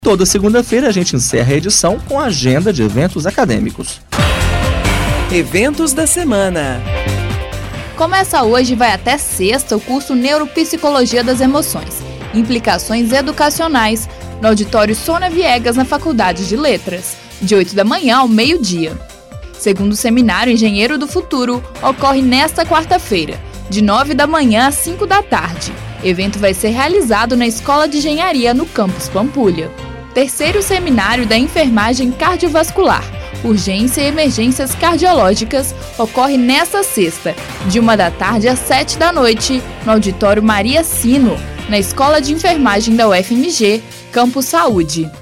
Toda segunda-feira a gente encerra a edição com a agenda de eventos acadêmicos. Eventos da semana. Começa hoje e vai até sexta o curso Neuropsicologia das Emoções, Implicações Educacionais, no auditório Sônia Viegas, na Faculdade de Letras, de 8 da manhã ao meio-dia. Segundo seminário Engenheiro do Futuro, ocorre nesta quarta-feira, de 9 da manhã às 5 da tarde. O evento vai ser realizado na Escola de Engenharia, no campus Pampulha. Terceiro seminário da Enfermagem Cardiovascular, Urgência e Emergências Cardiológicas, ocorre nesta sexta, de 1 da tarde às 7 da noite, no auditório Maria Sino, na Escola de Enfermagem da UFMG, Campus Saúde.